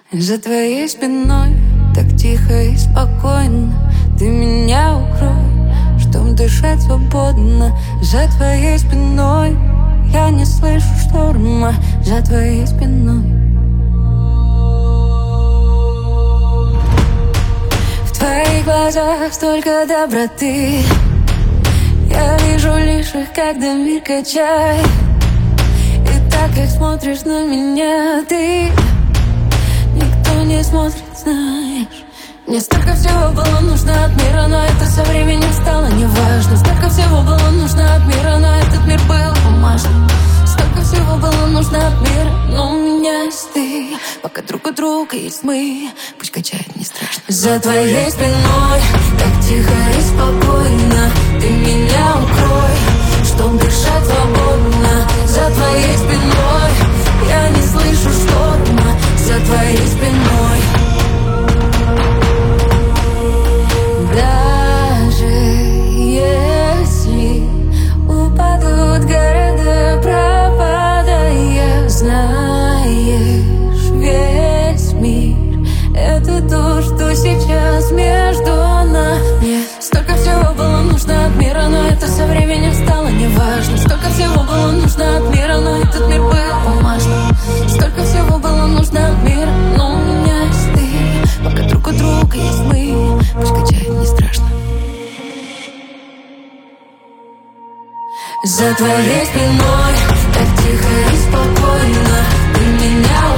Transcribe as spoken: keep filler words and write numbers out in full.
За твоей спиной так тихо и спокойно. Ты меня укрой, чтоб дышать свободно. За твоей спиной я не слышу шторма. За твоей спиной в твоих глазах столько доброты. Я вижу лишь их, когда мир качает. И так, как смотришь на меня ты, никто не смотрит, знаешь. Мне столько всего было нужно от мира, но это со временем стало неважно. Столько всего было нужно от мира, но этот мир был бумажным. Столько всего было нужно от мира, но у меня есть ты. Пока друг у друга есть мы, пусть качает, не страшно. За твоей спиной так тихо и спокойно. Ты меня укрой, чтоб дышать свободно. За твоей спиной я не слышу шторма. За твоей спиной даже если упадут города, пропадая, знаешь, весь мир — это то, что сейчас между нами. Столько всего было нужно от мира, но это со временем стало неважно. Столько всего было нужно от мира, но этот мир был бумажным. Столько всего было нужно от мира, но у меня есть ты. Пока друг у друга есть мы, пусть качает, не страшно. За твоей спиной так тихо и спокойно. Ты меня